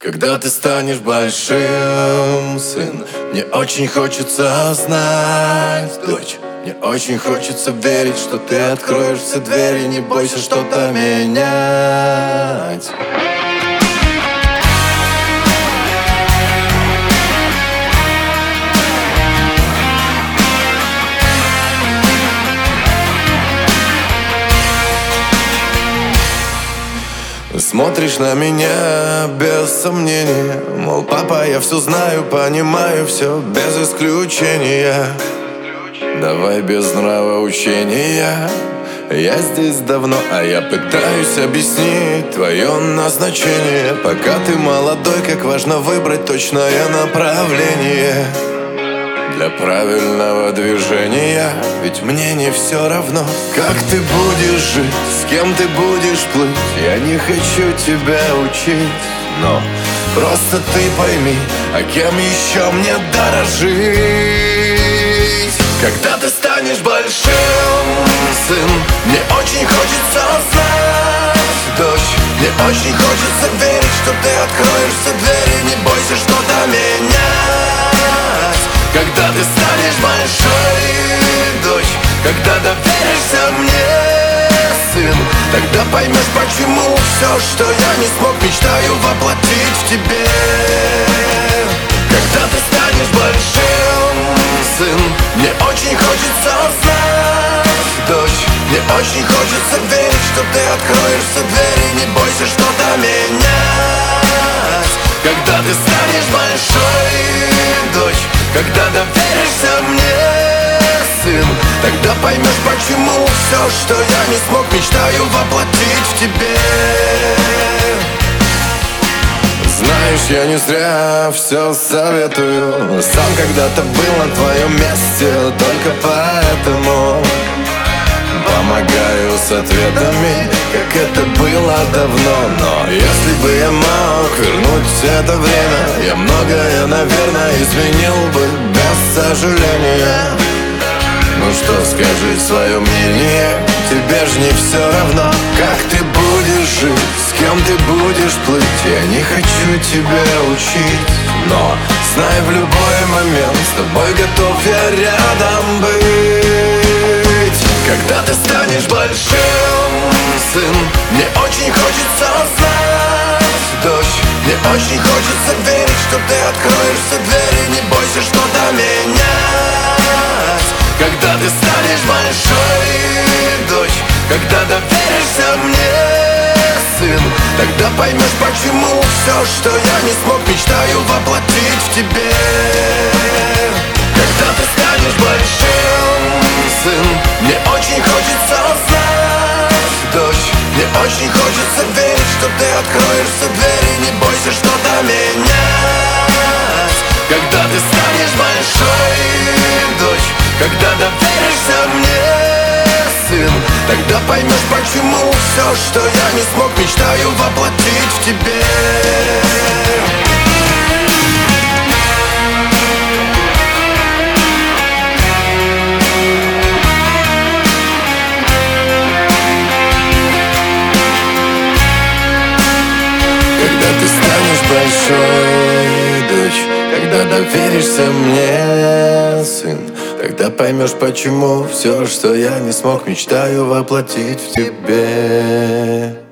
Когда ты станешь большим, сын, мне очень хочется знать, дочь. Мне очень хочется верить, что ты откроешь все двери, не бойся что-то менять. Смотришь на меня без сомнения, мол, папа, я все знаю, понимаю все без исключения. Давай без нравоучения. Я здесь давно, а я пытаюсь объяснить твое назначение. Пока ты молодой, как важно выбрать точное направление для правильного движения. Ведь мне не все равно, как ты будешь жить, с кем ты будешь плыть. Я не хочу тебя учить, но просто ты пойми, а кем еще мне дорожить. Когда ты станешь большим, сын, мне очень хочется знать, дочь. Мне очень хочется верить, что ты откроешь все двери, не бойся что-то менять. Когда ты станешь большой, дочь, когда доверишься мне, сын, тогда поймешь, почему все, что я не смог, мечтаю воплотить в тебе. Когда ты станешь большим, сын, мне очень хочется знать, дочь. Мне очень хочется верить, что ты откроешь все двери, не бойся что-то менять. Когда ты станешь большой, дочь, когда доверишься мне, сын, тогда поймешь, почему все, что я не смог, мечтаю воплотить в тебе. Знаешь, я не зря все советую. Сам когда-то был на твоем месте, только поэтому помогаю с ответами, как это было давно. Но если бы я мог вернуть это время, я многое, наверное, изменил бы без сожаления. Ну что, скажи свое мнение, тебе ж не все равно, как ты будешь жить, с кем ты будешь плыть. Я не хочу тебя учить, но знай, в любой момент с тобой готов я рядом быть. Когда ты станешь большим, сын, мне очень хочется знать, дочь. Мне очень хочется верить, что ты откроешь все двери, не бойся что-то менять. Когда ты станешь большой, дочь, когда доверишься мне, сын, тогда поймешь, почему все, что я не смог, мечтаю воплотить в тебе. Когда ты станешь большим, сын, мне очень хочется знать, дочь. Мне очень хочется верить, что ты откроешь все двери, не бойся что-то менять. Когда ты станешь большой, дочь, когда доверишься мне, сын, тогда поймешь, почему все, что я не смог, мечтаю воплотить в тебе. Когда ты станешь большой, дочь, когда доверишься мне, сын, тогда поймешь, почему все, что я не смог, мечтаю воплотить в тебе.